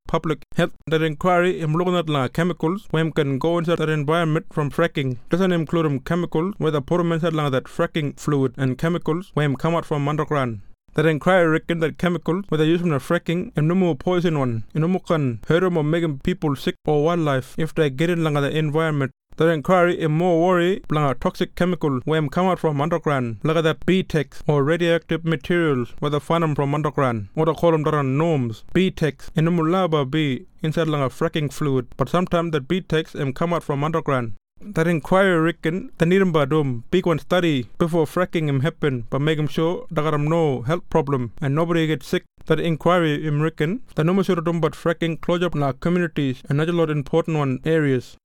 public health. That inquiry looking at chemicals when can go into that environment from fracking. Doesn't include chemicals where the poor said that fracking fluid and chemicals when come out from underground. That inquiry reckon that chemicals where they use from the fracking and no more poison one. And no more can hurt them or making people sick or wildlife if they get in the environment. That inquiry is more worry about toxic chemical when come out from underground, like that BTEX or radioactive materials where they find them from underground, or they call them that norms. BTEX and the be inside a fracking fluid, but sometimes that BTEX come out from underground. That inquiry reckon the need big one study before fracking happen, but make sure they got no health problem and nobody gets sick. That inquiry reckon the no more but fracking close up communities and not a lot important one areas.